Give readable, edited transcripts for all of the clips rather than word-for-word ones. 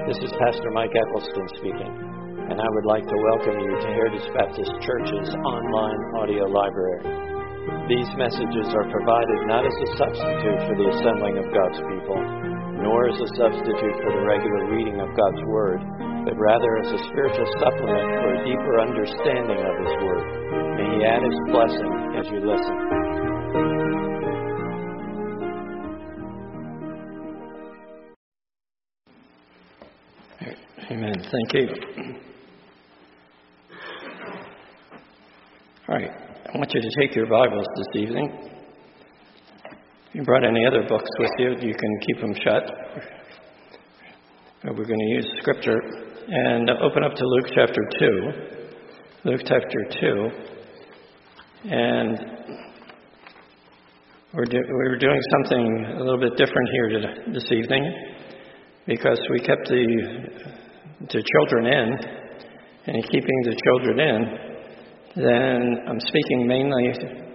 This is Pastor Mike Eccleston speaking, and I would like to welcome you to Heritage Baptist Church's online audio library. These messages are provided not as a substitute for the assembling of God's people, nor as a substitute for the regular reading of God's Word, but rather as a spiritual supplement for a deeper understanding of His Word. May He add His blessing as you listen. Amen. Thank you. All right. I want you to take your Bibles this evening. If you brought any other books with you, you can keep them shut. We're going to use Scripture and open up to Luke chapter 2. Luke chapter 2. And we're doing something a little bit different here this evening, because we kept the children in, and keeping the children in, then I'm speaking mainly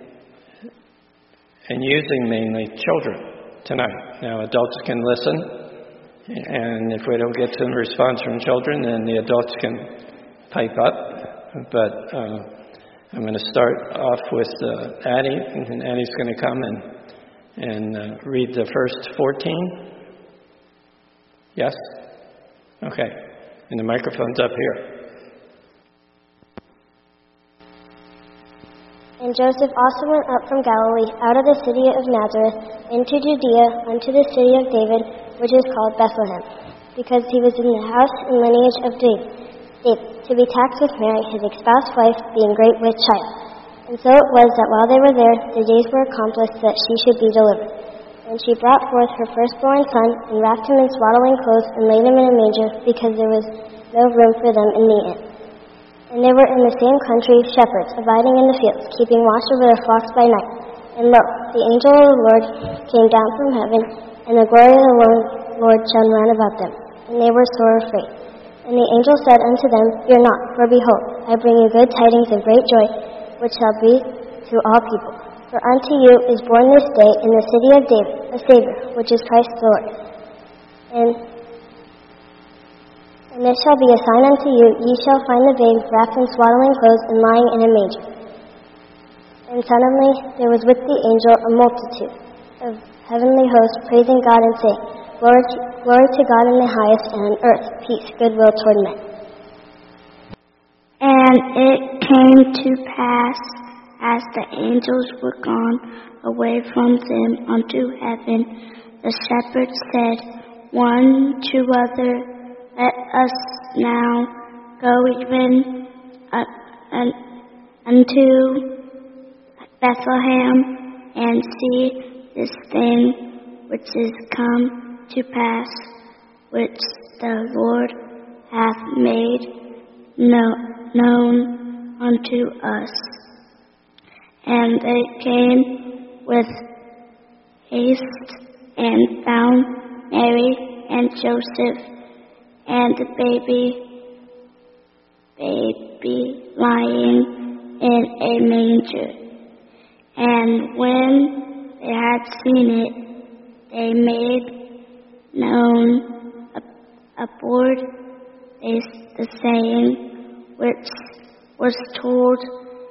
and using mainly children tonight. Now, adults can listen, and if we don't get some response from children, then the adults can pipe up. But I'm going to start off with Addie, and Addie's going to come and read the first 14. Yes? Okay. And the microphone's up here. And Joseph also went up from Galilee, out of the city of Nazareth, into Judea, unto the city of David, which is called Bethlehem, because he was in the house and lineage of David, to be taxed with Mary, his espoused wife, being great with child. And so it was that while they were there, the days were accomplished that she should be delivered. And she brought forth her firstborn son, and wrapped him in swaddling clothes, and laid him in a manger, because there was no room for them in the inn. And there were in the same country shepherds, abiding in the fields, keeping watch over their flocks by night. And lo, the angel of the Lord came down from heaven, and the glory of the Lord shone round about them. And they were sore afraid. And the angel said unto them, Fear not, for behold, I bring you good tidings of great joy, which shall be to all people. For unto you is born this day in the city of David a Savior, which is Christ the Lord. And this shall be a sign unto you, ye shall find the babe wrapped in swaddling clothes and lying in a manger. And suddenly there was with the angel a multitude of heavenly hosts, praising God and saying, Glory to God in the highest, and on earth peace, goodwill toward men. And it came to pass, as the angels were gone away from them unto heaven, the shepherds said one to other, Let us now go even unto Bethlehem, and see this thing which is come to pass, which the Lord hath made known unto us. And they came with haste, and found Mary and Joseph, and the baby lying in a manger. And when they had seen it, they made known aboard the saying which was told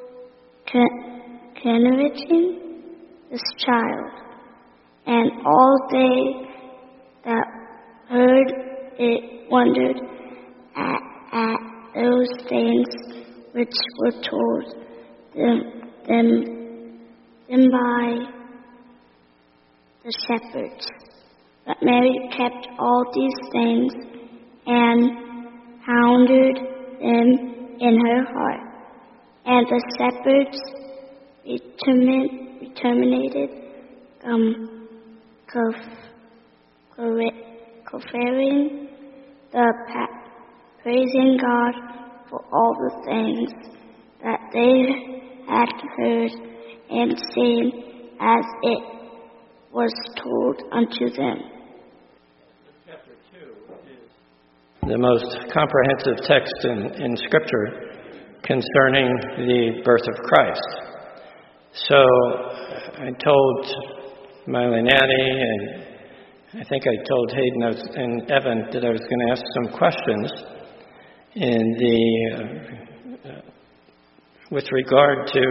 concerning this child. And all they that heard it wondered at those things which were told them by the shepherds. But Mary kept all these things, and pondered them in her heart. And the shepherds determined conferring praising God for all the things that they had heard and seen, as it was told unto them. Chapter 2 is the most comprehensive text in Scripture concerning the birth of Christ. So I told Mylene Annie I think I told Hayden and Evan that I was going to ask some questions with regard to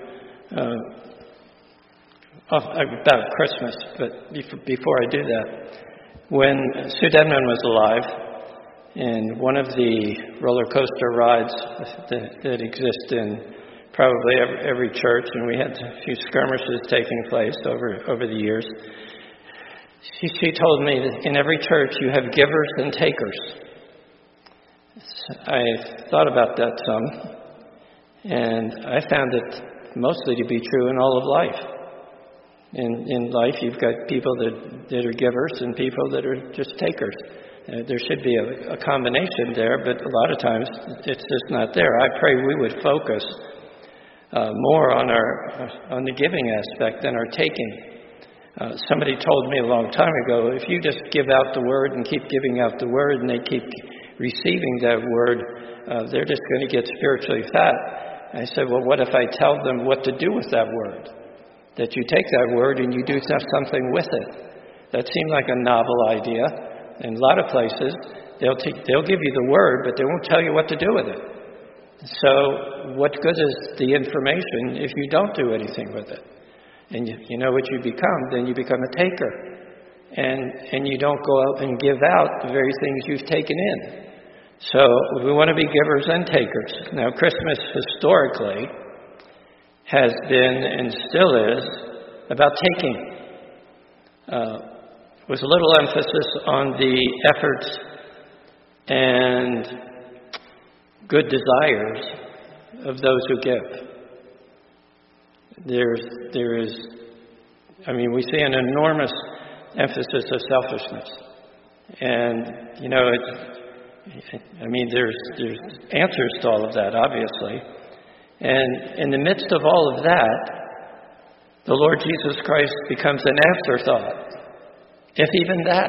about Christmas. But before I do that, when Sue Dedman was alive, in one of the roller coaster rides that exist in probably every church, and we had a few skirmishes taking place over the years, she told me that in every church you have givers and takers. I thought about that some, and I found it mostly to be true in all of life. In life, you've got people that are givers and people that are just takers. There should be a combination there, but a lot of times it's just not there. I pray we would focus more on the giving aspect than our taking. Somebody told me a long time ago, if you just give out the word and keep giving out the word and they keep receiving that word, they're just going to get spiritually fat. I said, well, what if I tell them what to do with that word? That you take that word and you do something with it. That seemed like a novel idea. In a lot of places, they'll give you the word, but they won't tell you what to do with it. So what good is the information if you don't do anything with it? And you know what you become? Then you become a taker. And you don't go out and give out the very things you've taken in. So we want to be givers and takers. Now, Christmas historically has been and still is about taking. With a little emphasis on the efforts and good desires of those who give. There is, we see an enormous emphasis of selfishness. And, there's answers to all of that, obviously. And in the midst of all of that, the Lord Jesus Christ becomes an afterthought. If even that.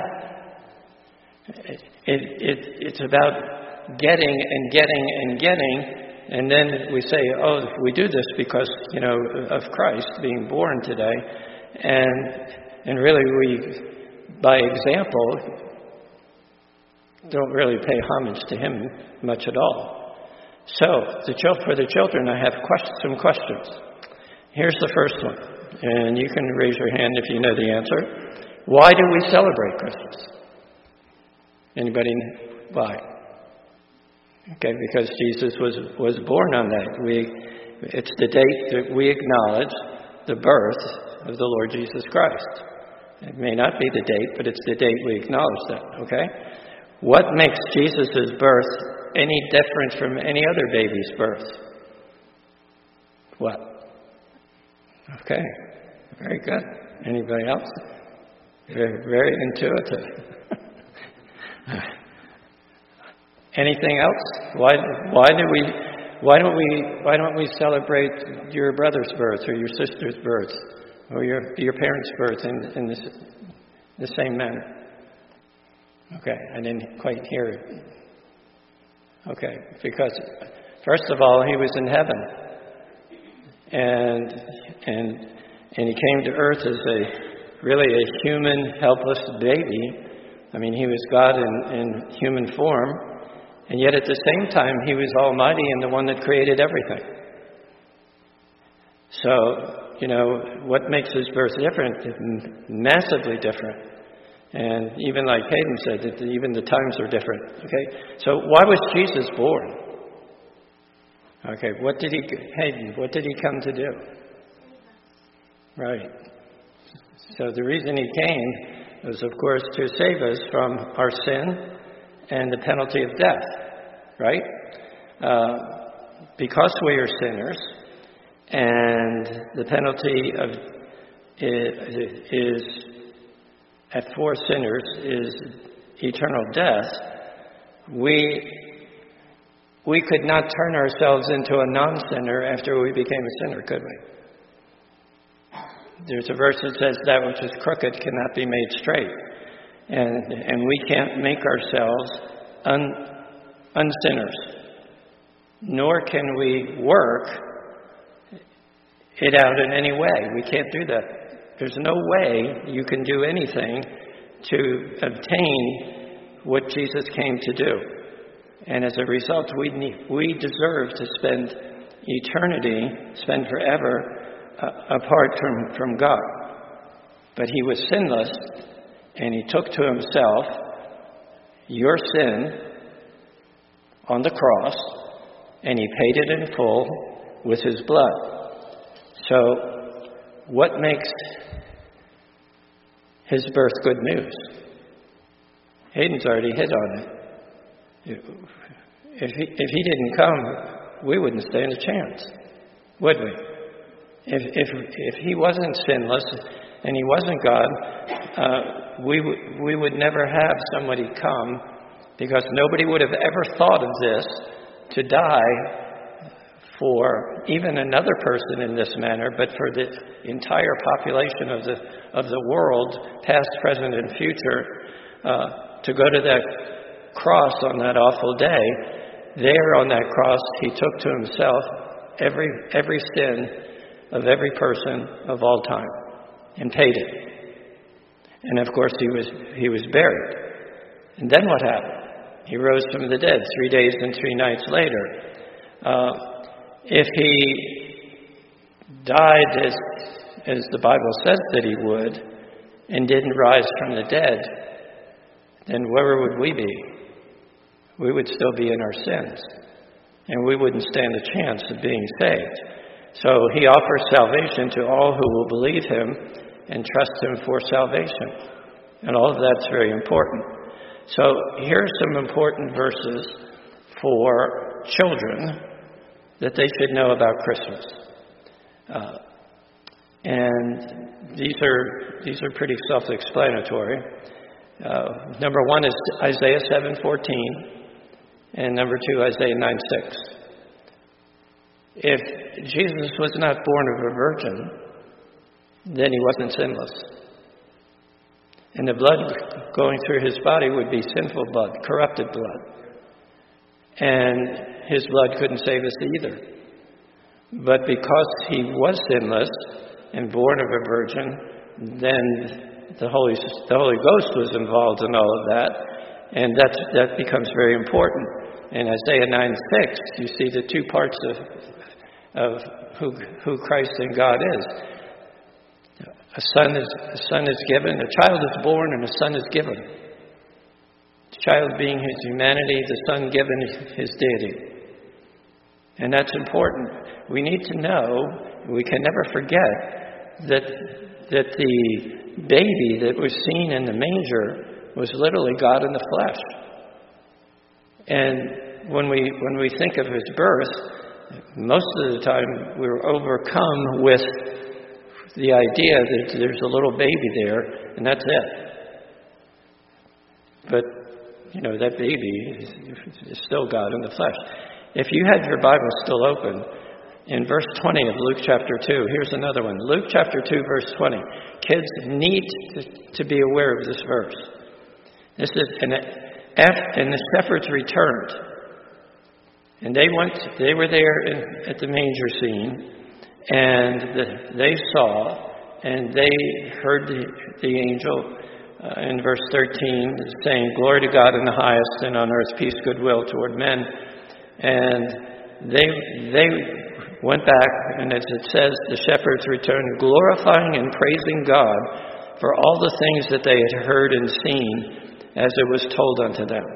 It's about getting and getting and getting, and then we say, oh, we do this because, of Christ being born today. And really we, by example, don't really pay homage to him much at all. So, for the children, I have some questions. Here's the first one, and you can raise your hand if you know the answer. Why do we celebrate Christmas? Anybody know why? Okay, because Jesus was born on that. It's the date that we acknowledge the birth of the Lord Jesus Christ. It may not be the date, but it's the date we acknowledge that, okay? What makes Jesus' birth any different from any other baby's birth? What? Okay, very good. Anybody else? Very, very intuitive. Anything else? Why don't we celebrate your brother's birth or your sister's birth or your parents' birth in the same manner? Okay, I didn't quite hear it. Okay, because first of all, he was in heaven, and he came to earth as really a human, helpless baby. He was God in human form, and yet at the same time, he was Almighty and the one that created everything. So, what makes his birth different? Massively different. And even like Hayden said, that even the times are different. Okay, so why was Jesus born? Okay, what did he come to do? Right. So the reason he came was, of course, to save us from our sin and the penalty of death. Right? Because we are sinners, and the penalty for sinners is eternal death, we could not turn ourselves into a non-sinner after we became a sinner, could we? There's a verse that says that which is crooked cannot be made straight. And we can't make ourselves unsinners. Nor can we work it out in any way. We can't do that. There's no way you can do anything to obtain what Jesus came to do. And as a result, we deserve to spend eternity, spend forever apart from God. But he was sinless, and he took to himself your sin on the cross, and he paid it in full with his blood. So, what makes his birth good news? Hayden's already hit on it. If he didn't come, we wouldn't stand a chance, would we? If he wasn't sinless and he wasn't God, we would never have somebody come, because nobody would have ever thought of this, to die for even another person in this manner, but for the entire population of the world, past, present, and future, to go to that cross on that awful day. There on that cross, he took to himself every sin of every person of all time and paid it. And of course, he was buried. And then what happened? He rose from the dead 3 days and 3 nights later. If he died as the Bible says that he would, and didn't rise from the dead, then where would we be? We would still be in our sins, and we wouldn't stand a chance of being saved. So he offers salvation to all who will believe him and trust him for salvation. And all of that's very important. So here are some important verses for children that they should know about Christmas. And these are pretty self-explanatory. Number 1 is Isaiah 7:14, and number 2, Isaiah 9:6. If Jesus was not born of a virgin, then he wasn't sinless. And the blood going through his body would be sinful blood, corrupted blood. And his blood couldn't save us either. But because he was sinless and born of a virgin, then the Holy Ghost was involved in all of that. And that becomes very important. In Isaiah 9:6, you see the two parts of who Christ and God is. A son is given, a child is born, and a son is given. The child being his humanity, the son given his deity. And that's important. We need to know, we can never forget, that the baby that was seen in the manger was literally God in the flesh. And when we think of his birth, most of the time we're overcome with the idea that there's a little baby there, and that's it. But, that baby is still God in the flesh. If you had your Bible still open, in verse 20 of Luke chapter 2, here's another one. Luke chapter 2, verse 20. Kids need to be aware of this verse. This is, and the shepherds returned. And they were there at the manger scene, and they saw, and they heard the angel in verse 13 saying, "Glory to God in the highest, and on earth peace, goodwill toward men." And they went back, and as it says, the shepherds returned, glorifying and praising God for all the things that they had heard and seen as it was told unto them.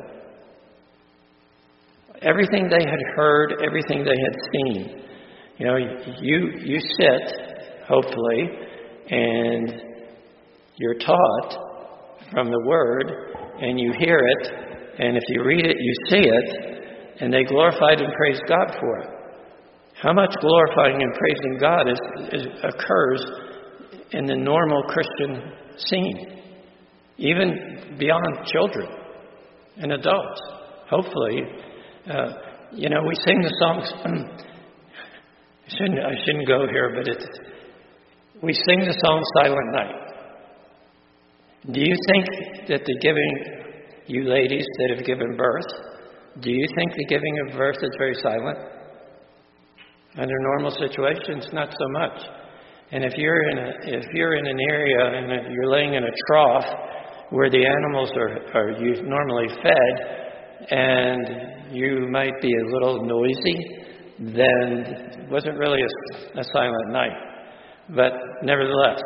Everything they had heard, everything they had seen. You sit, hopefully, and you're taught from the Word, and you hear it, and if you read it, you see it, and they glorified and praised God for it. How much glorifying and praising God occurs in the normal Christian scene, even beyond children and adults. Hopefully, we sing the songs. I shouldn't go here, but we sing the song "Silent Night." Do you think that you ladies that have given birth, do you think the giving of birth is very silent? Under normal situations, not so much. And if you're in an area and you're laying in a trough where the animals are normally fed, and you might be a little noisy, then it wasn't really a silent night. But nevertheless,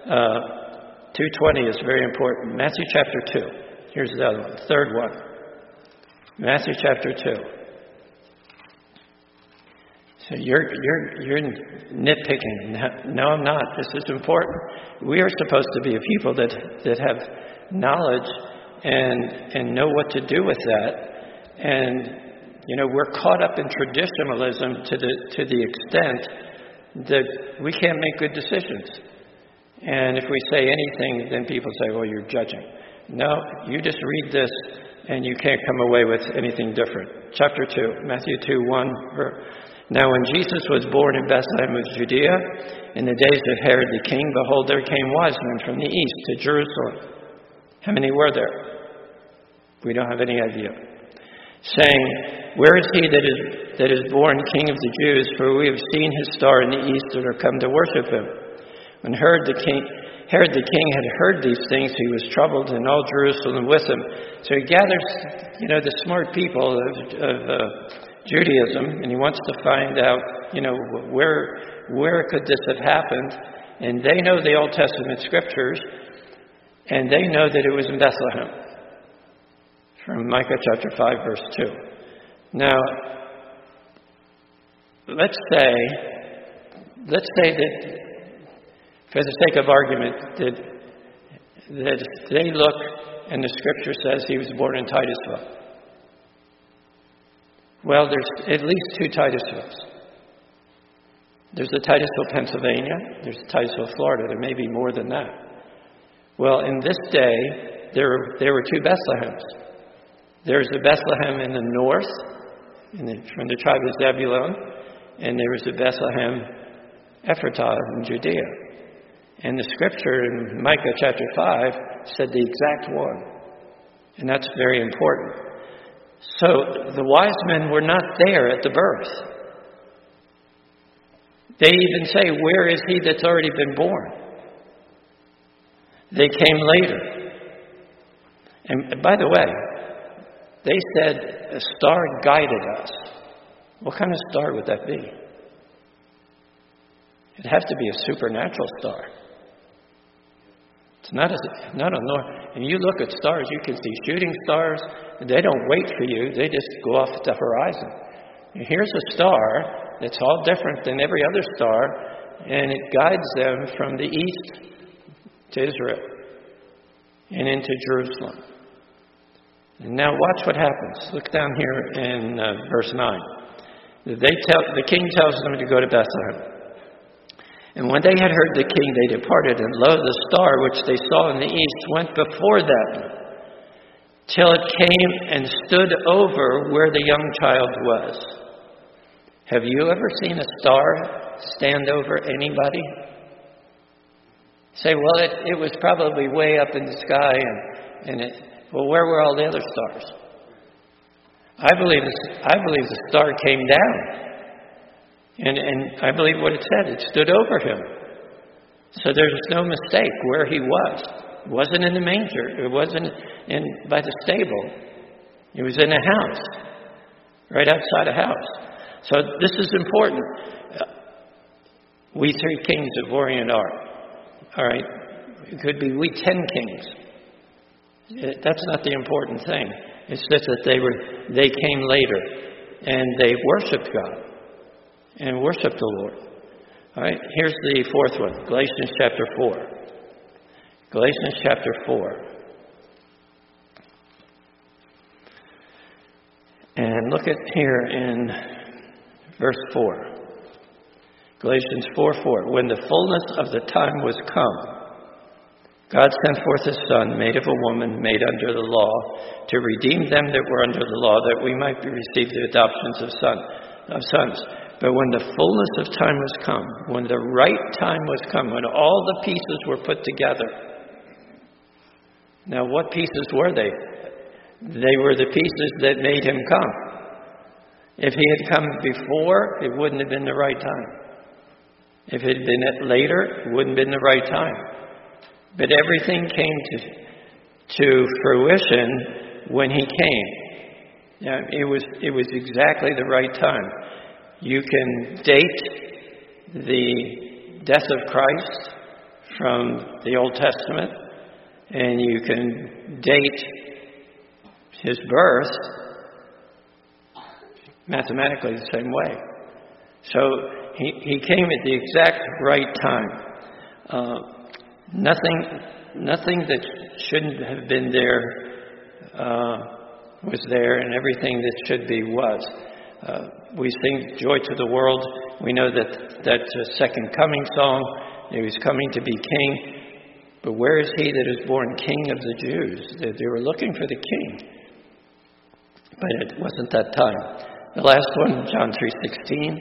2:20 is very important. Matthew chapter 2. Here's the other one, third one. Matthew chapter 2. So you're nitpicking. No, I'm not. This is important. We are supposed to be a people that have knowledge and know what to do with that. And we're caught up in traditionalism to the extent that we can't make good decisions. And if we say anything, then people say, "Well, you're judging." No, you just read this, and you can't come away with anything different. Chapter 2, Matthew 2:1. Now when Jesus was born in Bethlehem of Judea, in the days of Herod the king, behold, there came wise men from the east to Jerusalem. How many were there? We don't have any idea. Saying, "Where is he that is born King of the Jews? For we have seen his star in the east and are come to worship him." When Herod the king had heard these things, he was troubled, and all Jerusalem with him. So he gathers, the smart people of Judaism, and he wants to find out, where could this have happened? And they know the Old Testament scriptures, and they know that it was in Bethlehem. From Micah chapter 5, verse 2. Now, let's say that, for the sake of argument, that they look and the scripture says he was born in Titusville. Well, there's at least 2 Titusvilles. There's the Titusville, Pennsylvania. There's Titusville, Florida. There may be more than that. Well, in this day, there were 2 Bethlehems. There's a Bethlehem in the north, from the tribe of Zebulun, and there was a Bethlehem, Ephratah, in Judea. And the scripture in Micah chapter 5 said the exact one. And that's very important. So the wise men were not there at the birth. They even say, "Where is he that's already been born?" They came later. And by the way, they said a star guided us. What kind of star would that be? It'd have to be a supernatural star. It's not a normal. And you look at stars, you can see shooting stars. They don't wait for you. They just go off the horizon. And here's a star that's all different than every other star, and it guides them from the east to Israel and into Jerusalem. And now watch what happens. Look down here in verse 9. The king tells them to go to Bethlehem. And when they had heard the king, they departed, and lo, the star which they saw in the east went before them, till it came and stood over where the young child was. Have you ever seen a star stand over anybody? Say, well, it was probably way up in the sky, well, where were all the other stars? I believe the star came down. And I believe what it said. It stood over him. So there's no mistake where he was. It wasn't in the manger. It wasn't by the stable. It was in a house. Right outside a house. So this is important. We 3 kings of Orient are. All right? It could be we 10 kings. That's not the important thing. It's just that they came later. And they worshiped God. And worship the Lord. All right, here's the 4th one, Galatians chapter 4. Galatians chapter 4. And look at here in verse 4. Galatians 4:4. When the fullness of the time was come, God sent forth his Son, made of a woman, made under the law, to redeem them that were under the law, that we might receive the adoptions of sons. But when the fullness of time was come, when the right time was come, when all the pieces were put together. Now, what pieces were they? They were the pieces that made him come. If he had come before, it wouldn't have been the right time. If it had been later, it wouldn't have been the right time. But everything came to fruition when he came. Yeah, it was exactly the right time. You can date the death of Christ from the Old Testament, and you can date his birth mathematically the same way. So he came at the exact right time. Nothing that shouldn't have been there was there, and everything that should be was. We sing Joy to the World. We know that's a second coming song. He was coming to be king. But where is he that is born King of the Jews? They were looking for the king. But it wasn't that time. The last one, John 3:16.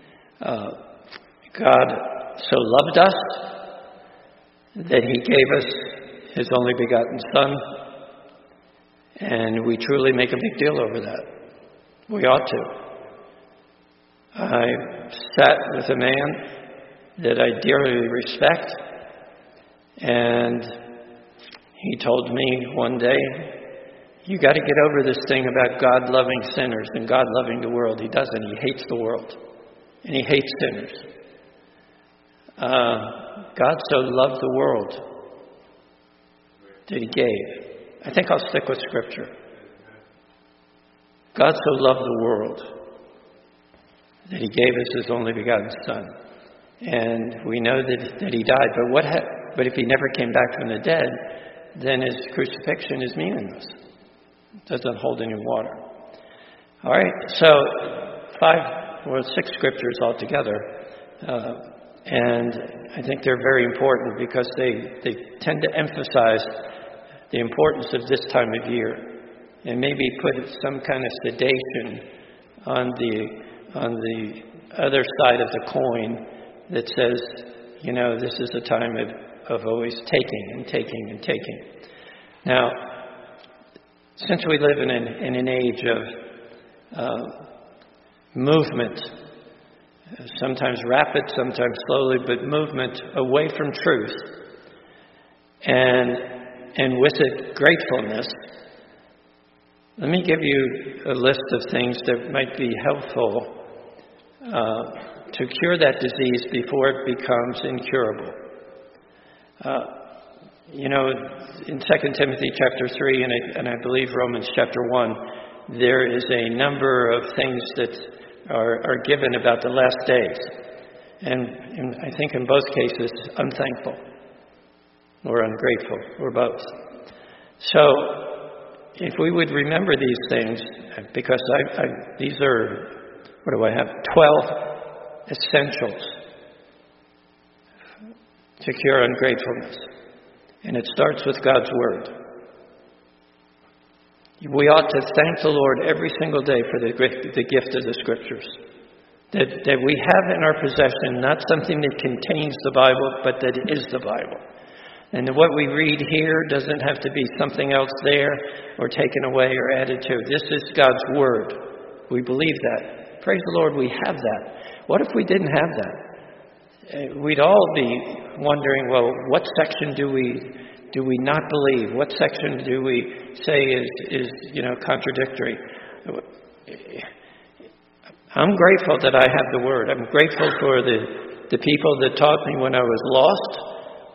God so loved us that he gave us his only begotten Son. And we truly make a big deal over that. We ought to. I sat with a man that I dearly respect, and he told me one day, you got to get over this thing about God loving sinners and God loving the world. He doesn't. He hates the world, and he hates sinners. God so loved the world that he gave. I think I'll stick with Scripture. God so loved the world that he gave us his only begotten Son. And we know that he died. But if he never came back from the dead, then his crucifixion is meaningless. It doesn't hold any water. All right, so 6 scriptures altogether. And I think they're very important because they tend to emphasize the importance of this time of year, and maybe put some kind of sedation on the other side of the coin that says, this is a time of always taking and taking and taking. Now, since we live in an age of movement, sometimes rapid, sometimes slowly, but movement away from truth, and with it, gratefulness. Let me give you a list of things that might be helpful to cure that disease before it becomes incurable. In 2 Timothy chapter 3, and I believe Romans chapter 1, there is a number of things that are given about the last days. And I think in both cases, unthankful or ungrateful, or both. So, if we would remember these things, because these are, 12 essentials to cure ungratefulness. And it starts with God's Word. We ought to thank the Lord every single day for the gift of the Scriptures. That we have in our possession not something that contains the Bible, but that is the Bible. And what we read here doesn't have to be something else there or taken away or added to. This is God's Word. We believe that. Praise the Lord, we have that. What if we didn't have that? We'd all be wondering, well, what section do we not believe? What section do we say is contradictory? I'm grateful that I have the Word. I'm grateful for the people that taught me when I was lost.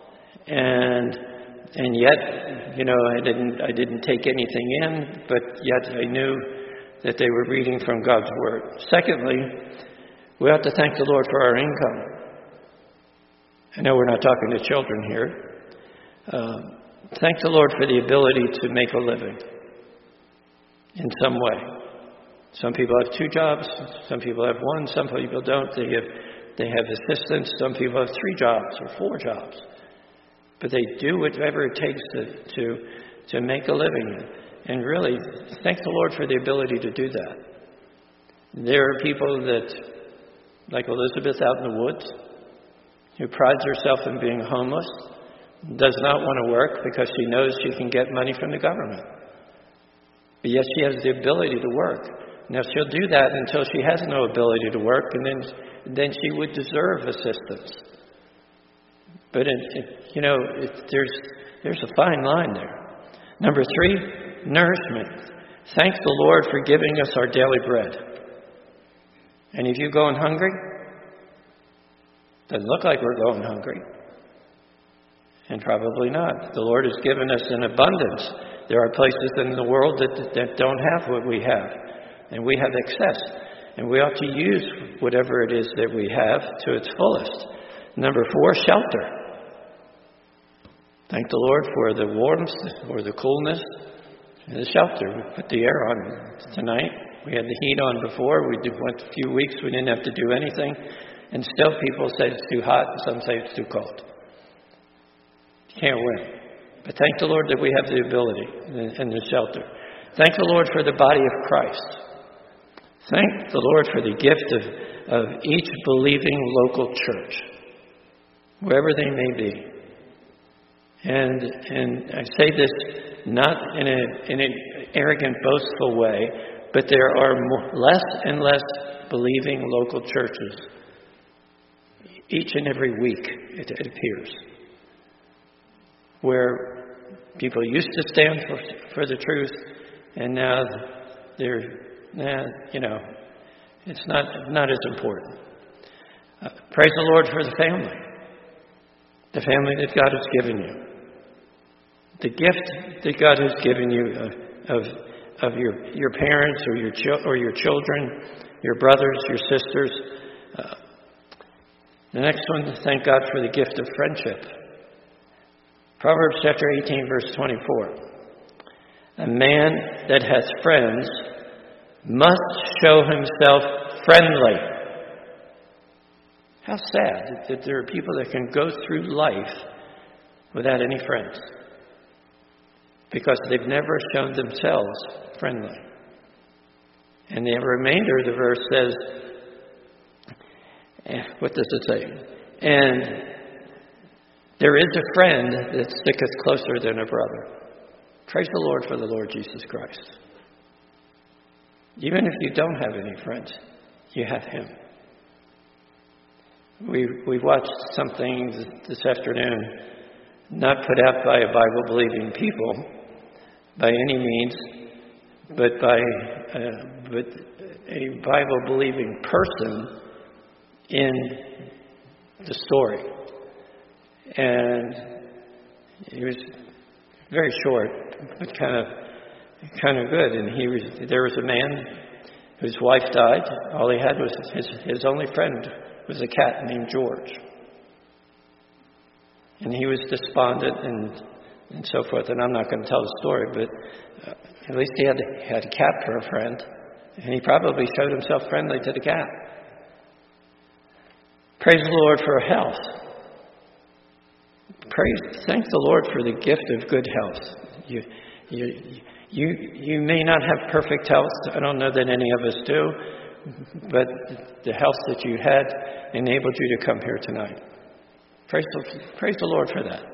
And yet, I didn't take anything in, but yet I knew that they were reading from God's Word. Secondly, we ought to thank the Lord for our income. I know we're not talking to children here. Thank the Lord for the ability to make a living in some way. Some people have 2 jobs, some people have 1, some people don't. They have assistants, some people have 3 jobs or 4 jobs. But they do whatever it takes to make a living. And really, thank the Lord for the ability to do that. There are people that, like Elizabeth out in the woods, who prides herself in being homeless, does not want to work because she knows she can get money from the government. But yet she has the ability to work. Now, she'll do that until she has no ability to work, and then she would deserve assistance. But, there's a fine line there. Number 3, nourishment. Thank the Lord for giving us our daily bread. Any of you going hungry? Doesn't look like we're going hungry. And probably not. The Lord has given us an abundance. There are places in the world that don't have what we have. And we have excess. And we ought to use whatever it is that we have to its fullest. Number 4, shelter. Thank the Lord for the warmth or the coolness and the shelter. We put the air on tonight. We had the heat on before. We went a few weeks. We didn't have to do anything. And still people say it's too hot and some say it's too cold. You can't win. But thank the Lord that we have the ability and the shelter. Thank the Lord for the body of Christ. Thank the Lord for the gift of each believing local church, wherever they may be. And I say this not in an arrogant, boastful way, but there are less and less believing local churches each and every week, it appears, where people used to stand for the truth, and now it's not as important. Praise the Lord for the family that God has given you. The gift that God has given you of your parents or your children, your brothers, your sisters. The next one, thank God for the gift of friendship. Proverbs chapter 18, verse 24. A man that has friends must show himself friendly. How sad that there are people that can go through life without any friends, because they've never shown themselves friendly. And the remainder of the verse says, what does it say? And there is a friend that sticketh closer than a brother. Praise the Lord for the Lord Jesus Christ. Even if you don't have any friends, you have Him. We watched something this afternoon, not put out by a Bible-believing people by any means, but by a Bible-believing person in the story. And he was very short, but kind of good. And there was a man whose wife died. All he had was his only friend was a cat named George. And he was despondent and so forth. And I'm not going to tell the story, but at least he had a cat for a friend. And he probably showed himself friendly to the cat. Praise the Lord for health. Thank the Lord for the gift of good health. You may not have perfect health. I don't know that any of us do. But the health that you had enabled you to come here tonight. Praise the Lord for that.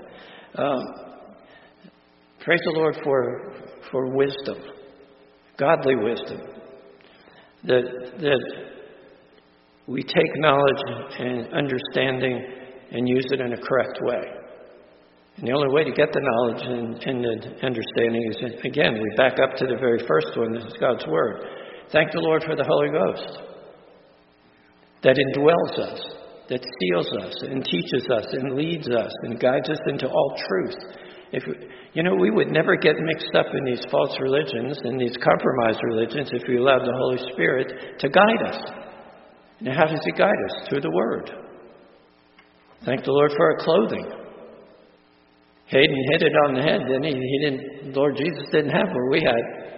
Praise the Lord for wisdom, godly wisdom. That we take knowledge and understanding and use it in a correct way. And the only way to get the knowledge and the understanding is, again, we back up to the very first one. This is God's Word. Thank the Lord for the Holy Ghost that indwells us, that seals us and teaches us and leads us and guides us into all truth. We would never get mixed up in these false religions and these compromised religions if we allowed the Holy Spirit to guide us. Now, how does He guide us? Through the Word. Thank the Lord for our clothing. Hayden hit it on the head, didn't he? Lord Jesus didn't have what we had.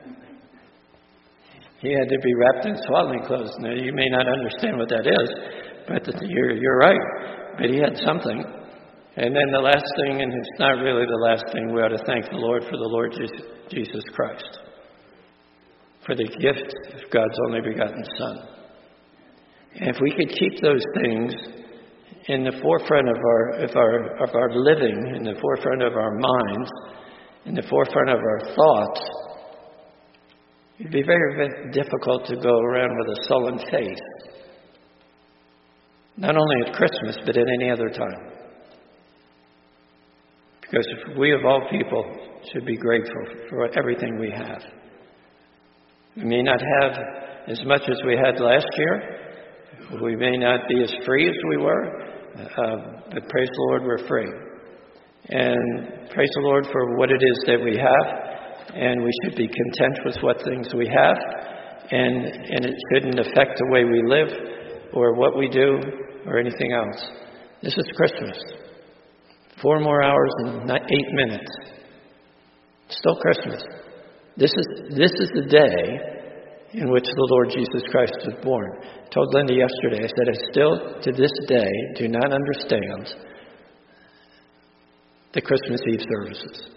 He had to be wrapped in swaddling clothes. Now, you may not understand what that is, but you're right. But He had something. And then the last thing, and it's not really the last thing, we ought to thank the Lord for the Lord Jesus Christ, for the gift of God's only begotten Son. And if we could keep those things in the forefront of our living, in the forefront of our minds, in the forefront of our thoughts, it'd be very, very difficult to go around with a sullen face. Not only at Christmas, but at any other time. Because if we of all people should be grateful for everything we have. We may not have as much as we had last year. We may not be as free as we were, but praise the Lord, we're free. And praise the Lord for what it is that we have, and we should be content with what things we have, and it shouldn't affect the way we live or what we do or anything else. This is Christmas. 4 more hours and 8 minutes. Still Christmas. This is the day in which the Lord Jesus Christ was born. I told Linda yesterday, I said, I still, to this day, do not understand the Christmas Eve services.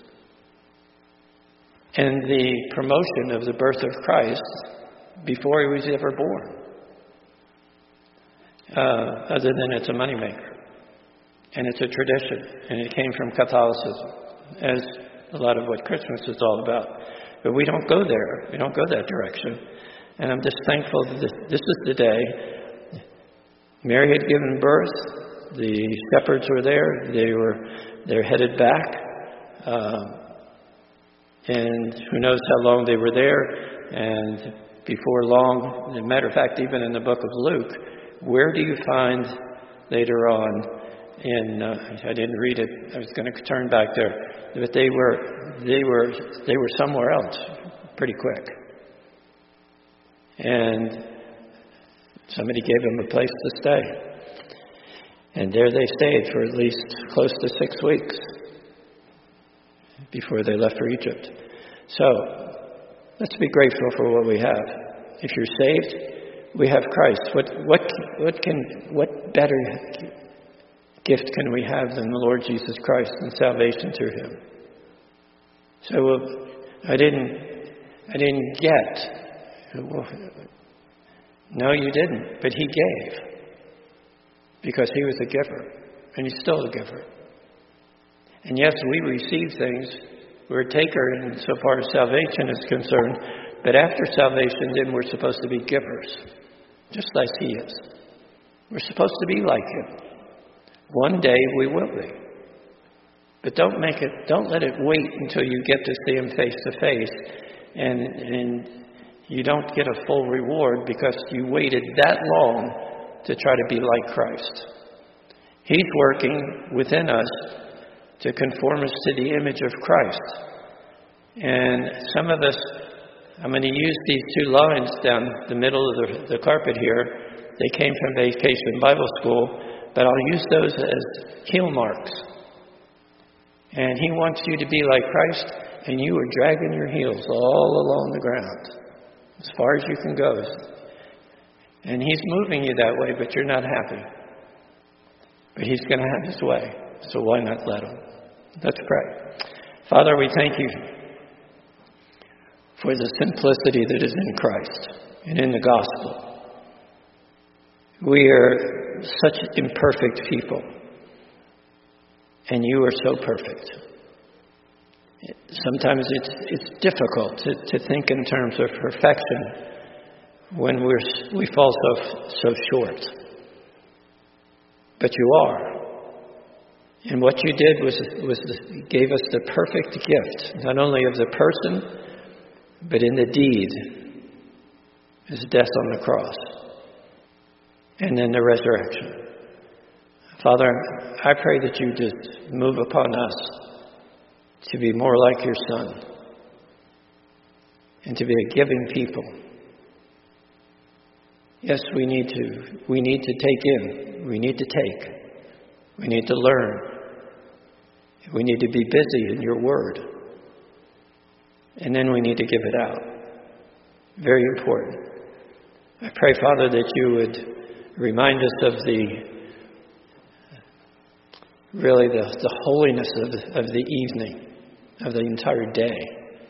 And the promotion of the birth of Christ before he was ever born. Other than it's a moneymaker. And it's a tradition. And it came from Catholicism, as a lot of what Christmas is all about. But we don't go there. We don't go that direction. And I'm just thankful that this is the day. Mary had given birth. The shepherds were there. They're headed back. And who knows how long they were there. And before long, as a matter of fact, even in the book of Luke, where do you find later on I didn't read it. I was going to turn back there. But they were somewhere else pretty quick. And somebody gave them a place to stay. And there they stayed for at least close to 6 weeks before they left for Egypt. So let's be grateful for what we have. If you're saved, we have Christ. What better gift can we have than the Lord Jesus Christ and salvation through him? So I didn't get. No, you didn't. But he gave. Because he was a giver. And he's still a giver. And yes, we receive things. We're a taker insofar as salvation is concerned. But after salvation, then we're supposed to be givers. Just like he is. We're supposed to be like him. One day we will be. But don't let it wait until you get to see him face to face and you don't get a full reward because you waited that long to try to be like Christ. He's working within us to conform us to the image of Christ. And some of us, I'm going to use these 2 lines down the middle of the carpet here. They came from Vacation Bible School. But I'll use those as heel marks. And he wants you to be like Christ, and you are dragging your heels all along the ground, as far as you can go. And he's moving you that way, but you're not happy. But he's going to have his way, so why not let him? Let's pray. Father, we thank you for the simplicity that is in Christ and in the gospel. We are such imperfect people, and you are so perfect. Sometimes it's difficult to think in terms of perfection when we fall so short. But you are. And what you did was gave us the perfect gift, not only of the person, but in the deed, his death on the cross. And then the resurrection. Father, I pray that you just move upon us to be more like your Son and to be a giving people. Yes, we need to take in. We need to take. We need to learn. We need to be busy in your word. And then we need to give it out. Very important. I pray, Father, that you would remind us of the holiness of the evening, of the entire day.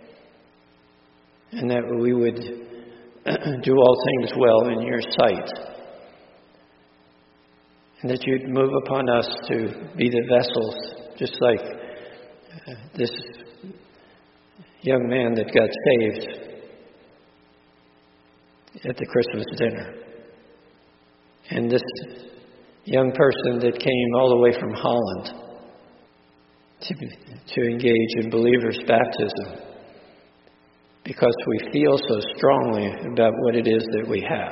And that we would do all things well in your sight. And that you'd move upon us to be the vessels, just like this young man that got saved at the Christmas dinner. And this young person that came all the way from Holland to engage in believers' baptism because we feel so strongly about what it is that we have.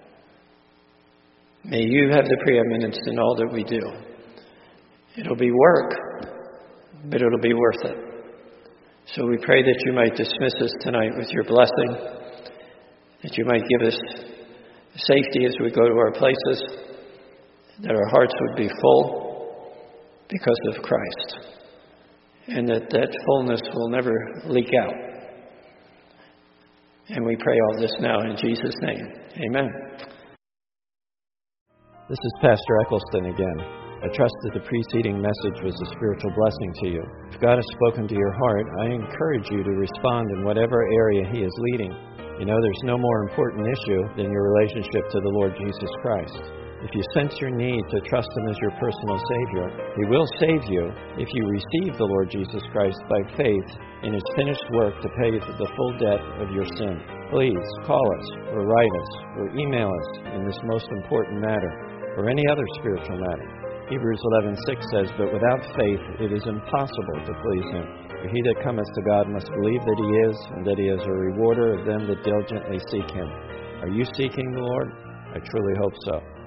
May you have the preeminence in all that we do. It'll be work, but it'll be worth it. So we pray that you might dismiss us tonight with your blessing, that you might give us safety as we go to our places, that our hearts would be full because of Christ, and that fullness will never leak out. And we pray all this now in Jesus' name. Amen. This is Pastor Eccleston again. I trust that the preceding message was a spiritual blessing to you. If God has spoken to your heart, I encourage you to respond in whatever area He is leading. You know, there's no more important issue than your relationship to the Lord Jesus Christ. If you sense your need to trust Him as your personal Savior, He will save you if you receive the Lord Jesus Christ by faith in His finished work to pay the full debt of your sin. Please call us or write us or email us in this most important matter or any other spiritual matter. Hebrews 11:6 says, "But without faith it is impossible to please Him. For he that cometh to God must believe that He is, and that He is a rewarder of them that diligently seek Him." Are you seeking the Lord? I truly hope so.